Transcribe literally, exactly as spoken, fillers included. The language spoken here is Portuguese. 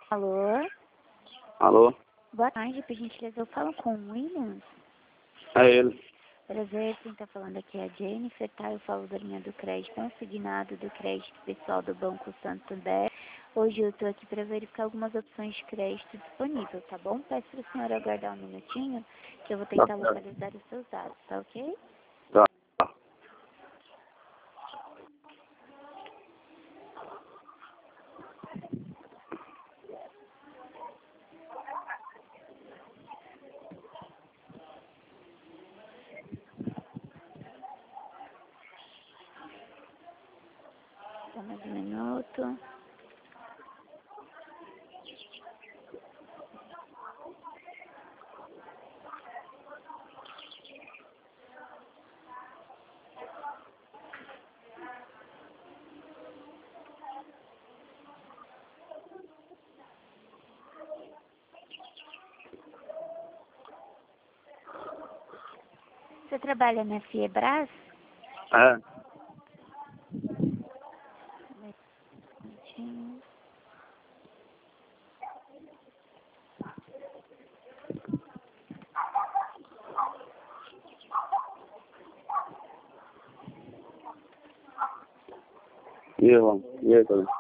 Alô? Alô? Boa tarde, por gentileza, eu falo com o Williams. É ele. Prazer, quem tá falando aqui é a Jennifer, tá? Eu falo da linha do crédito consignado do crédito pessoal do Banco Santander. Hoje eu tô aqui para verificar algumas opções de crédito disponível, tá bom? Peço para a senhora aguardar um minutinho, que eu vou tentar Tá. localizar os seus dados, tá ok? Tá. Só mais um minuto. Você trabalha na Fiebras? É. Minutinho. E aí, Juan? E aí, tudo?